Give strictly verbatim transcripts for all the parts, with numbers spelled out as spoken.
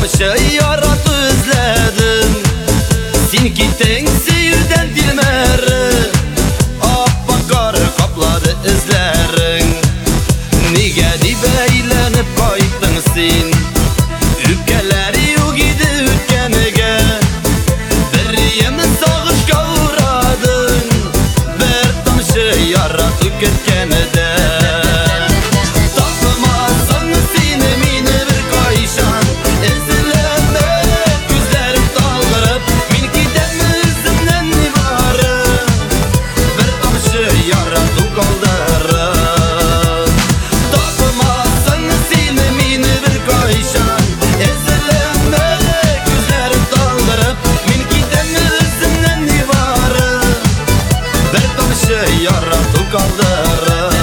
tamşı yarat özledim. Sen gittin seyirden dilmeri, appak kapladı izlerin. Nige dip eylenip kayttın sen, ülkeleri yok idi ötkenige. Bir yemin sağışka uğradın, bir tamşı yarat ötkenide. Yaratı kaldırır.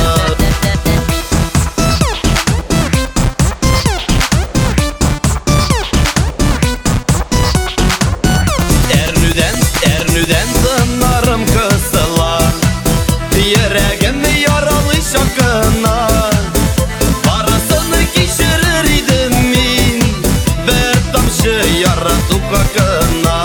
Ernüden, ernüden tınlarım kısılar, yüreğim yaralı şakına. Parasını kişirir idim min, bir tamşı yaratı kakına.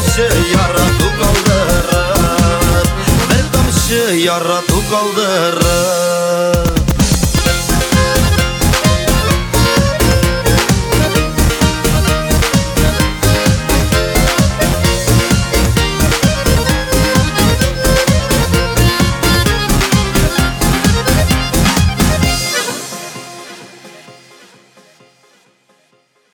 Yaratı kaldırır.